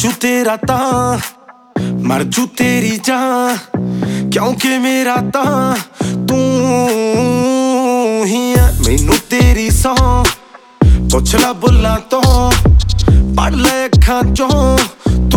जू तेरा तां मर जू तेरी जान, क्योंकि मेरा तां तू ही है। मैनू तेरी सौ पुछ ला बुल्लां तो, पढ़ ले अखां चों तू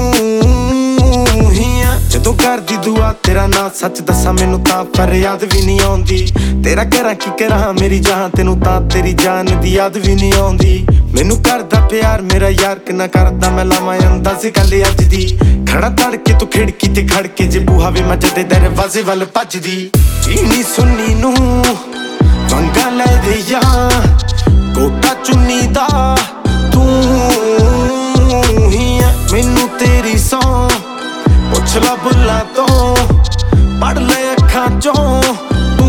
ही है। जदों करदी दुआ तेरा नां सच दसां मैनू तां फरियाद भी नहीं आउंदी। तेरा करां की करां मेरी जान, तेनू तां तेरी जान दी याद भी नहीं आउंदी। मैनू करदा प्यार मेरा यार किन्ना करदा मैं लावां अंदाज़े गल अज दी। खड़ा तड़के तू खिड़की ते खड़ के जे बूहा वे मैं जदे दरवाजे वल भजदी। इन्नी सुन्नी नू वंगा लै दे या कोटा चुन्नी दा तू ही है। मैनू तेरी सौ पुछ ला बुल्लां तो, पढ़ ले अखां चों तू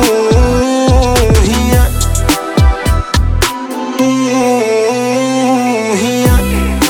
ही है, तू ही है।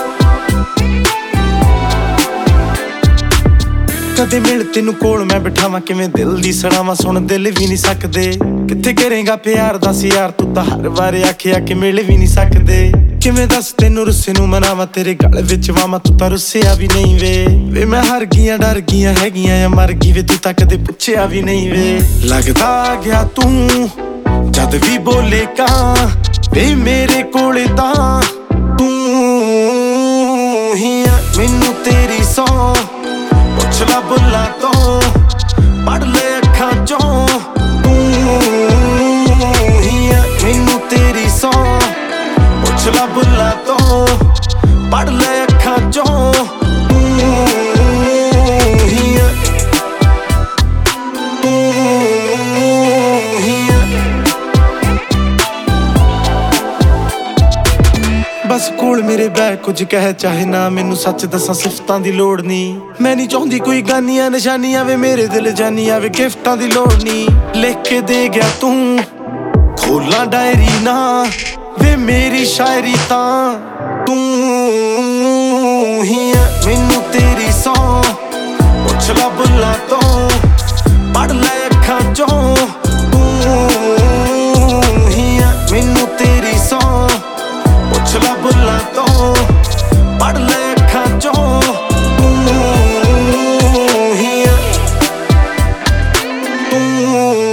कदे मिल तेनू कोल मैं बिठावां किवें दिल दी सड़ावां, सुन दिल भी नहीं सकदे। कित्थे करेगा प्यार दस यार, तू तां हर वार आखिया कि मिल भी नहीं सकदे। किवें दस तेनू रुस्से नू मनावां, तेरे गल विच वावां तू तां रुस्सिया भी नहीं वे मैं हर गियां डर गियां हैगियां या मर गई वे, तू तां कदे पुछया भी नहीं वे। लगदा गया तू जद भी बोले कां वे मेरे कोले तां तू ही है। मैनू तेरी सौ पुछ ला बुल्लां तो, पढ़ ले अखां चों तू ही है। मैनू तेरी सौ पुछ ला बुल्लां तो, पढ़ ले अखां चों तू ही है, तू ही है। बस कोल मेरे बैग कुछ कह चाहे ना, मैनू सच दसां सिफतां दी लोड़ नहीं। मैं नहीं चाहुंदी कोई गानियां निशानियां वे मेरे दिल जानियां वे, गिफ्टां दी लोड़ नहीं। लिख के दे गया तू खोलां डायरी ना वे मेरी शायरी तां तू ही है। मैनू तेरी सौ पुछ ला बुल्लां तो, पढ़ ले अखां चों तू ही है। मैनू तेरी सौ पुछ ला बुल्लां तो, पढ़ ले अखां चों तू ही है, तू